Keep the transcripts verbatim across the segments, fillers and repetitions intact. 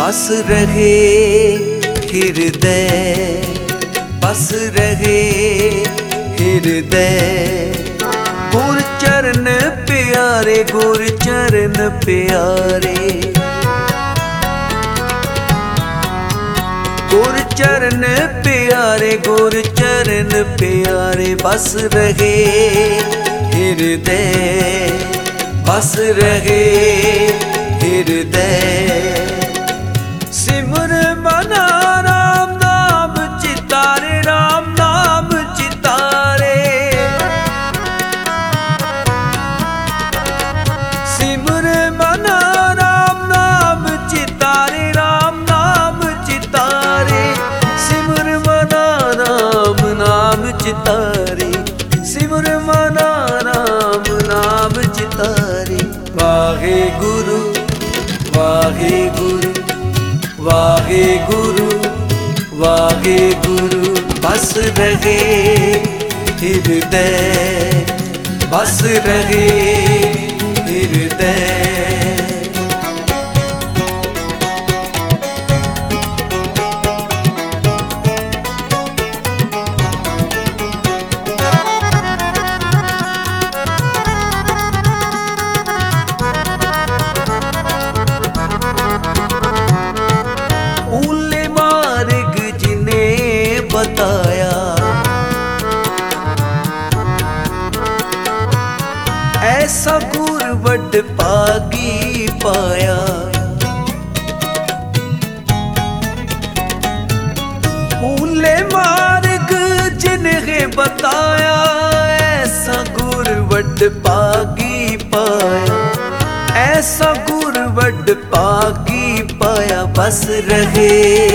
बस रहे हृदय, बस रहे हृदय। गुर चरण प्यारे, गुर चरण प्यारे, गुर चरण प्यारे, गुर चरण प्यारे। बस रहे हृदय, बस रहे हृदय। सिमर मना राम नाम चितारे, राम नाम चितारे। सिमर मना राम नाम चितारे, राम नाम चितारे। सिमर मना राम नाम चितारे, सिमर मना राम नाम चितारे। वाहे गुरु, वाहे गुरु, वाहे गुरु, वाहे गुरु। बस रहे हृदय, बस रहे हृदय। बताया ऐसा गुर वड पागी पाया। भूले मार्ग जिन्हें बताया, ऐसा गुर वड पागी पाया, ऐसा गुर वड पागी पाया। बस रहे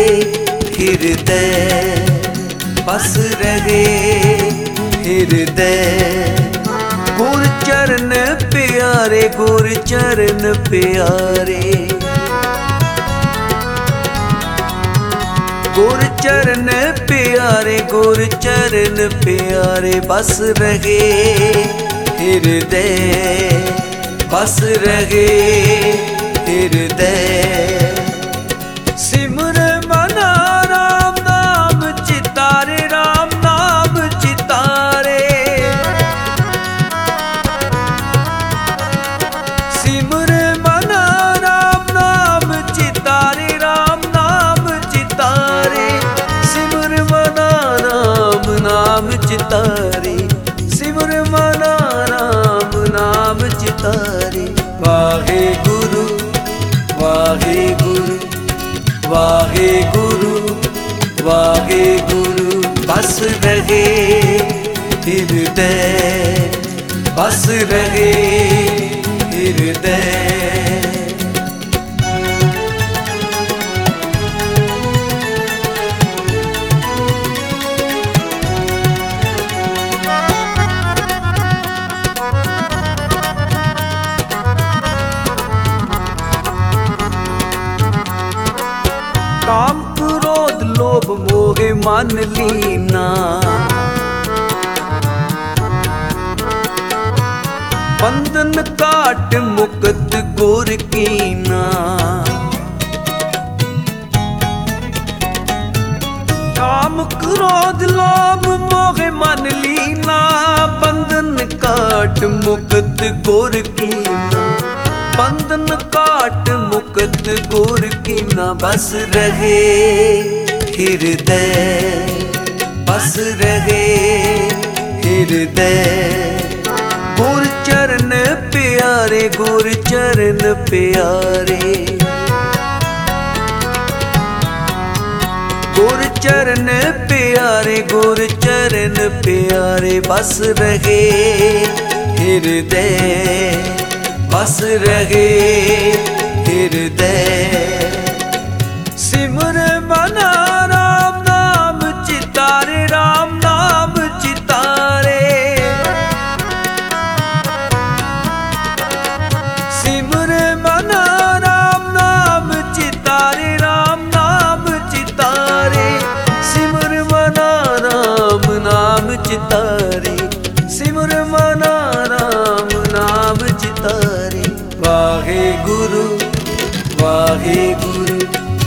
हृदय, बस रहे हृदय। गुर चरण प्यारे, गुर चरण प्यारे, गुर चरण प्यारे, गुर चरण प्यारे। बस रहे हृदय, बस रहे हृदय। सिमर मना राम नाम चितारे, राम नाम चितारे। सिमर मना राम नाम चितारे, राम नाम चितारे। सिमर मना राम नाम चितारे, सिमर मना राम नाम चितारे। वाहे गुरु, वाहे गुरु, वाहे गुरु, वाहे गुरु। बस रहे हृदय, बस रहे हृदय। काम क्रोध लोभ मोह मान लीना, बंधन काट मुक्त गुर कीना। काम क्रोध लोभ मोह मान लीना, बंधन काट मुक्त गुर कीना। बंधन काट मुक्त गुर कीना। बस रहे हृदय, बस रहे हृदय। गुर चरण प्यारे, गुर चरण प्यारे, गुर चरण प्यारे, गुर चरण प्यारे। बस रहे हृदय, बस रहे हृदय। सिमर मना राम नाम चितारे, राम नाम चितारे। सिमर मना राम नाम चितारे, राम नाम चितारे। सिमर मना राम नाम चितारे, सिमर मना राम नाम चितारे। वाहे गुरु, वाहे गुरु,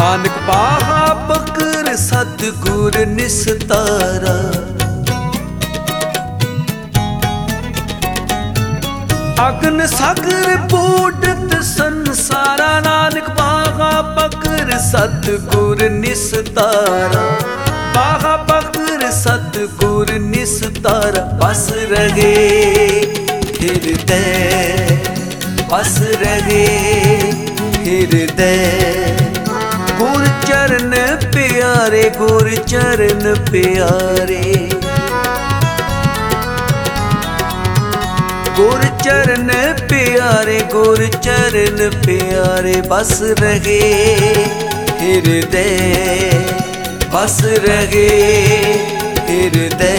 ਨਾਨਕ ਪਾਹਾ ਪਕਰ ਸਤਿਗੁਰ ਨਿਸਤਾਰਾ। ਅਗਨ ਸਾਗਰ ਬੂਡਤ ਸੰਸਾਰਾ, ਨਾਨਕ ਪਾਹਾ ਪਕਰ ਸਤਿਗੁਰ ਨਿਸਤਾਰਾ। ਪਾਹਾ ਪਕਰ ਸਤਿਗੁਰ ਨਿਸਤਾਰਾ। ਬਸ ਰਹੇ ਹਿਰਦੈ, ਬਸ ਰਹੇ ਹਿਰਦੈ। ਗੁਰ ਚਰਨ ਪਿਆਰੇ, ਗੁਰ ਚਰਨ ਪਿਆਰੇ। ਗੁਰ ਚਰਨ ਪਿਆਰੇ, ਗੁਰ ਚਰਨ ਪਿਆਰੇ। ਬਸ ਰਹੇ ਹਿਰਦੈ, ਬਸ ਰਹੇ ਹਿਰਦੈ।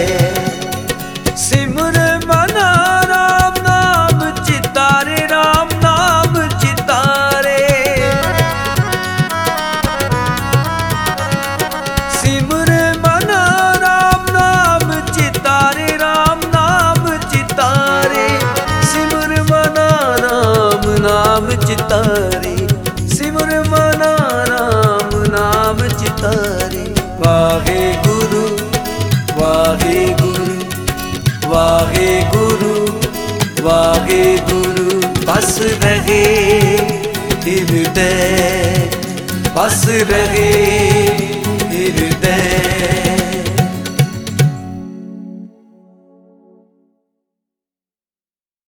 ਸਿਮਰ ਮਨ ਰਾਮ ਨਾਮ ਚਿਤਾਰੇ, ਰਾਮ ਨਾਮ ਚਿਤਾਰੇ। ਸਿਮਰ ਮਨ ਰਾਮ ਨਾਮ ਚਿਤਾਰੇ, ਰਾਮ ਨਾਮ ਚਿਤਾਰੇ। ਸਿਮਰ ਮਨ ਰਾਮ ਨਾਮ ਚਿਤਾਰੇ, ਸਿਮਰ ਮਨ ਰਾਮ ਨਾਮ ਚਿਤਾਰੇ। ਵਾਹਿਗੁਰੂ ਵਾਹਿਗੁਰੂ ਵਾਹਿਗੁਰੂ ਵਾਹਿਗੁਰੂ। ਬਸ ਰਹੇ ਹਿਰਦੈ, ਬਸ ਰਹੇ